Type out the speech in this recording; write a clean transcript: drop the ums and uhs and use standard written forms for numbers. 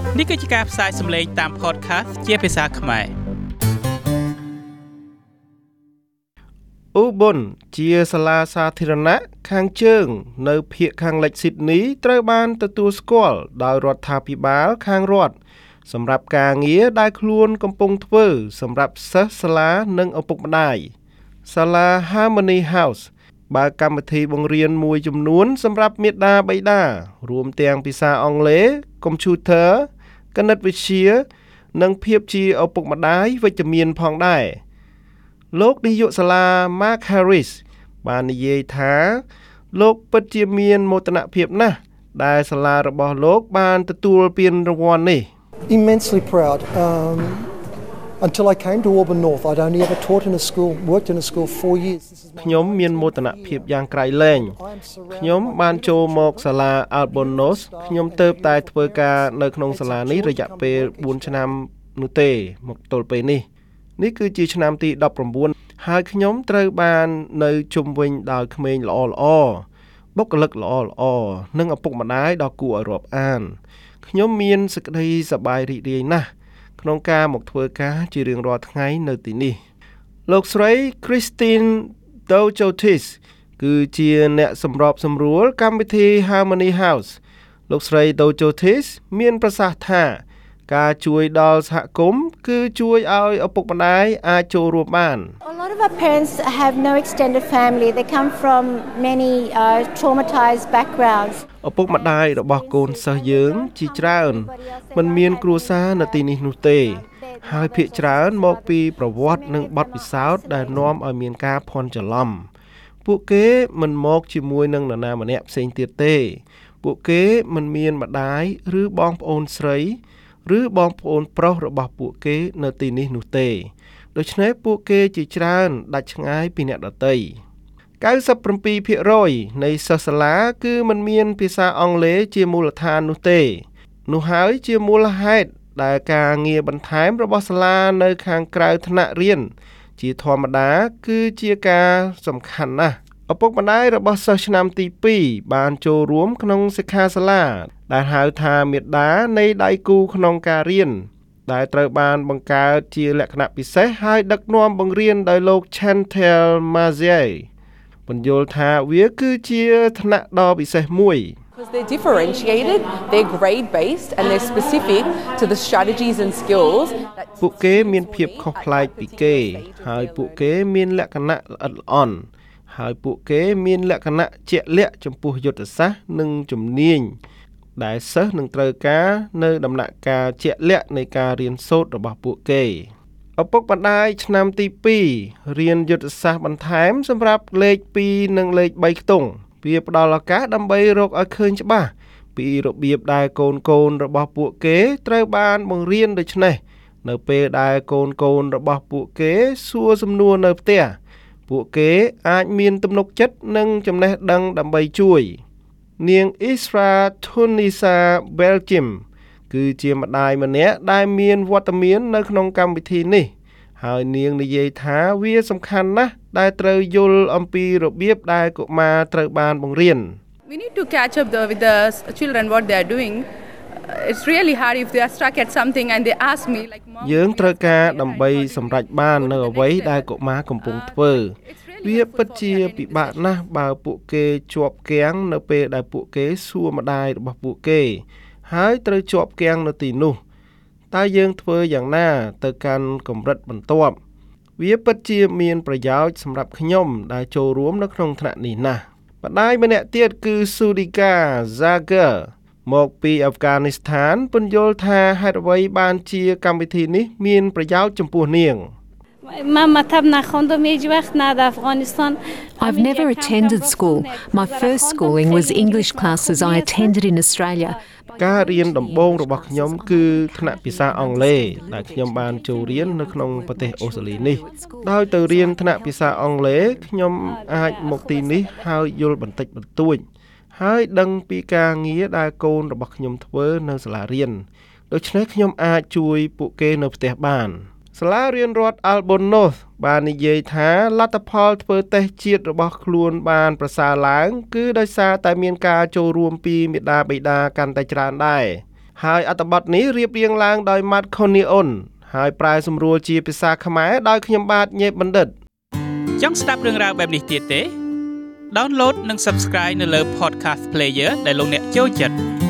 នេះគឺជាការផ្សាយសម្លេងតាម podcast ជាភាសាខ្មែរឧបនជាសាលាសាធារណៈខាងជើងនៅភាគខាងលិចស៊ីដនីត្រូវបានទទួលស្គាល់ដោយរដ្ឋាភិបាលខាងរដ្ឋសម្រាប់ការងារដែលខ្លួនកំពុងធ្វើសម្រាប់សិស្សសាលានិងឪពុកម្ដាយសាលា Harmony House បើកកម្មវិធីបង្រៀនមួយចំនួនសម្រាប់មាតាបិតារួមទាំងភាសាអង់គ្លេស Computer គណិតវិទ្យានិងភាពជាឪពុកម្ដាយវិជ្ជមានផងដែរលោកនាយកសាលា Mark Harris បាននិយាយថាលោកពិតជាមានមោទនភាពណាស់ដែលសាលារបស់លោកបានទទួលពានរង្វាន់នេះ Immensely proud. Until I came to Auburn North, I'd only ever taught in a school, worked in a school 4 years. ខ្ញុំមានមោទនភាពយ៉ាងក្រៃលែងខ្ញុំបានចូលមកសាលា Auburn North ខ្ញុំទើបតែធ្វើការនៅក្នុងសាលានេះរយៈពេល4ឆ្នាំនោះទេមកទល់ពេលនេះនេះគឺជាឆ្នាំទី19ហើយខ្ញុំត្រូវបាននៅជុំវិញដោយក្មេងល្អៗបុគ្គលិកល្អៗនិងឪពុកម្ដាយដ៏គួរឲ្យរាប់អានខ្ញុំមានសេចក្តីសប្បាយរីករាយណាស់ក្នុងការមកធ្វើការជារៀងរាល់ថ្ងៃនៅទីនេះលោកស្រី Christine Doujotis គឺជាអ្នកសម្របសម្រួលកម្មវិធី Harmony House លោកស្រី Doujotis មានប្រសាសន៍ថាការជួយដល់សហគមន៍គឺជួយឲ្យឪពុកម្ដាយអាចចូលរួមបាន A lot of our parents have no extended family. They come from many traumatized backgrounds. ឪពុកម្ដាយរបស់កូនសិស្សយើងជាច្រើនមិនមានគ្រួសារនៅទីនេះនោះទេហើយភាគច្រើនមកពីប្រវត្តិនិងបទពិសោធន៍ដែលនាំឲ្យមានការភ័ន្តច្រឡំពួកគេមិនមកជាមួយនឹងនរណាម្នាក់ផ្សេងទៀតទេពួកគេមិនមានម្ដាយឬបងប្អូនស្រីឬបងប្អូនប្រុសរបស់ពួកគេនៅទីនេះនោះទេដូច្នេះពួកគេជាច្រើនដាច់ឆ្ងាយពីអ្នកដទៃ 97% នៃសិស្សសាលាគឺមិនមានភាសាអង់គ្លេសជាមូលដ្ឋាននោះទេនោះហើយជាមូលហេតុដែលការងារបន្ថែមរបស់សាលានៅខាងក្រៅថ្នាក់រៀនជាធម្មតាគឺជាការសំខាន់ណាស់ឪពុកម្ដាយរបស់សិស្សឆ្នាំទី2បានចូលរួមក្នុងសិក្ខាសាលាដែលហៅថាមាតានៃដៃគូក្នុងការរៀនដែលត្រូវបានបង្កើតជាលក្ខណៈពិសេសហើយដឹកនាំបង្រៀនដោយលោក Chantel Mazier បញ្យល់ថាវាគឺជាថ្នាក់ដ៏ពិសេសមួយ Because they're differentiated, they're grade based and they're specific to the strategies and skills ពួកគេមានភាពខុសប្លែកពីគេហើយពួកគេមានលក្ខណៈល្អិតល្អន់ហើយពួកគេមានលក្ខណៈជាក់លាក់ចំពោះយុទ្ធសាស្ត្រនិងជំនាញដែលសិស្សនឹងត្រូវការនៅដំណាក់កាលជាក់លាក់នៃការរៀនសូត្ររបស់ពួកគេឪពុកម្ដាយឆ្នាំទី2រៀនយុទ្ធសាស្ត្របន្ថែមសម្រាប់លេខ2និងលេខ3ខ្ទង់វាផ្ដល់ឱកាសដើម្បីរកឲ្យឃើញច្បាស់ពីរបៀបដែលកូនរបស់ពួកគេត្រូវបានបង្រៀនដូច្នេះនៅពេលដែលកូនរបស់ពួកគេសួរសំណួរនៅផ្ទះពួកគេអាចមានទំនុកចិត្តនិងចំណេះដឹងដើម្បីជួយនាង Isra Tunisa Belgium គឺជាម្ដាយម្នាក់ដែលមានវត្តមាននៅក្នុងកម្មវិធីនេះហើយនាងនិយាយថាវាសំខាន់ណាស់ដែលត្រូវយល់អំពីរបៀបដែលកុមារត្រូវបានបង្រៀន We need to catch up with the children what they are doing. It's really hard if they are stuck at something and they ask me like mom យើងត្រូវការដើម្បីសម្រេចបាននៅអ្វីដែលកុមារកំពុងធ្វើវាពិតជាពិបាកណាស់បើពួកគេជាប់គាំងនៅពេលដែលពួកគេសួរម្ដាយរបស់ពួកគេហើយត្រូវជាប់គាំងនៅទីនោះតើយើងធ្វើយ៉ាងណាទៅកាន់កម្រិតបន្ទាប់វាពិតជាមានប្រយោជន៍សម្រាប់ខ្ញុំដែលចូលរួមនៅក្នុងថ្នាក់នេះណាស់ម្ដាយម្នាក់ទៀតគឺ Sudika Zager មកពីអាហ្វហ្គានីស្ថានពន្យល់ថាហេតុអ្វីបានជាកម្មវិធីនេះមានប្រយោជន៍ចំពោះនាង I've never attended school. My first schooling was English classes I attended in Australia. ការរៀនដំបូងរបស់ខ្ញុំគឺថ្នាក់ភាសាអង់គ្លេសដែលខ្ញុំបានចូលរៀននៅក្នុងប្រទេសអូស្ត្រាលីនេះដោយទៅរៀនថ្នាក់ភាសាអង់គ្លេសខ្ញុំអាចមកទីនេះហើយយល់បន្តិចបន្តួចហើយដឹងពីការងារដែលកូនរបស់ខ្ញុំធ្វើនៅសាលារៀនដូច្នេះខ្ញុំអាចជួយពួកគេនៅផ្ទះបានសាលារៀនរដ្ឋ Auburn North បាននិយាយថាលទ្ធផលធ្វើតេស្តជាតិរបស់ខ្លួនបានប្រសើរឡើងគឺដោយសារតែមានការចូលរួមពីមាតាបិតាកាន់តែច្រើនដែរហើយអត្ថបទនេះរៀបរៀងឡើងដោយ Matt Conion ហើយប្រែសម្រួលជាភាសាខ្មែរដោយខ្ញុំបាទញេបបណ្ឌិតចង់ស្ដាប់រឿងរ៉ាវបែបនេះទៀតទេ Download និង Subscribe នៅលើ Podcast Player ដែលលោកអ្នកចូលចិត្ត